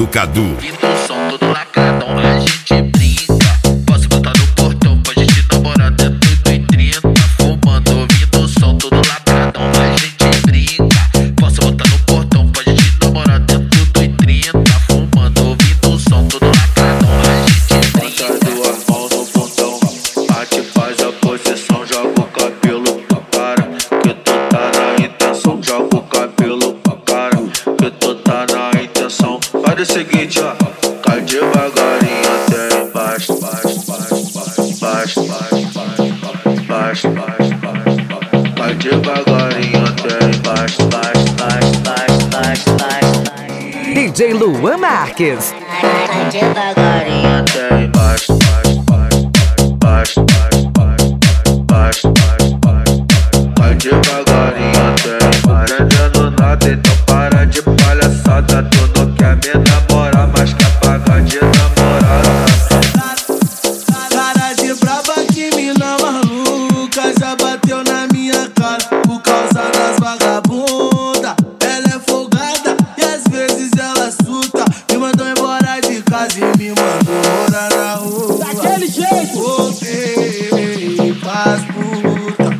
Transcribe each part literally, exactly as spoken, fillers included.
Cadu. E no som todo lacradão a gente brinca. Posso botar no portão pra gente namorar dentro do trinta. Fumando, ouvindo o som todo lacradão a gente brinca. Posso botar no portão pra gente namorar dentro do trinta. Fumando, ouvindo o som todo lacradão a gente brinca. Bota duas mãos no portão, bate, faz a posição, joga o cabelo pra cara. Que tu tá na intenção, joga o cabelo pra cara. Que tu tá na intenção. Faz o seguinte, ó, cai devagarinho até embaixo, baixo, baixo, baixo, baixo, baixo, baixo, baixo, baixo. Cai devagarinho até embaixo, baixo, baixo, baixo, baixo, baixo. D J Luan Marques. Cai devagarinho até embaixo, baixo, baixo, baixo, baixo, baixo, baixo, baixo, baixo. Cai devagarinho até embaixo. Entendendo nada, então para de palhaçada. Tu não quer me namorar, mas quer pagar de namorada. Cara de braba que mina maluca já bateu na minha cara por causa das vagabundas. Ela é folgada e às vezes ela surta. Me mandou embora de casa e me mandou morar na rua. Daquele jeito! Voltei pras puta,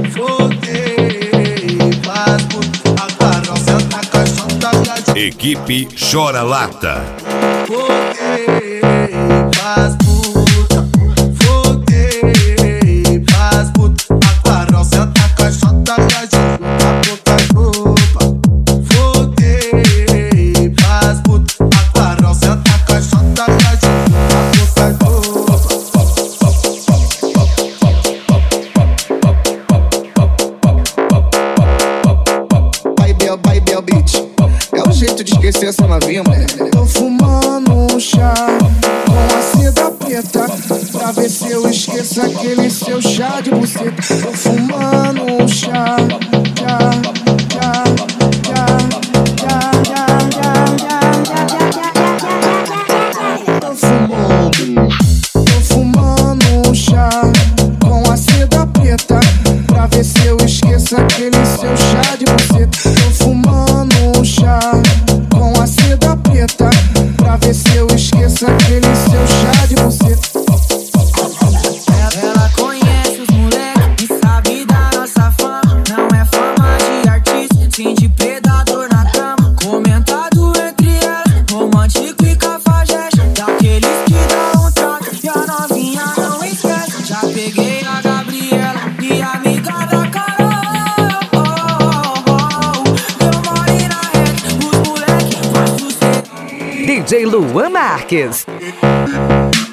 voltei pras puta. A carroça tá caixota de Equipe Chora Lata. voltei pras puta, voltei pras puta. A carroça tá caixota de puta, puta, roupa. Voltei pras puta. A carroça tá caixota de puta, puta, roupa. Vai Bel, vai Bel Beach. É o jeito de esquecer essa novinha, mulher. Tô fumando um chá com a seda preta pra ver se eu esqueço aquele seu chá de buceta. Tô fumando um chá, chá, chá, chá, chá, chá, chá. Tô fumando, tô fumando um chá com a seda preta pra ver se eu esqueço aquele seu chá de buceta. Tô fumando um chá com a seda preta pra ver se eu esqueço aquele seu chá de buceta. Ela conhece os moleques e sabe da nossa fama. Não é fama de artista, sim de predador na cama. Comentado entre elas, romântico e cafajeste. Daqueles que dá um trato e a novinha não esquece. Já peguei a Gabriela e a amiga da Carol. Deu mole na rede, os moleques faz sucesso. D J Luan Marques.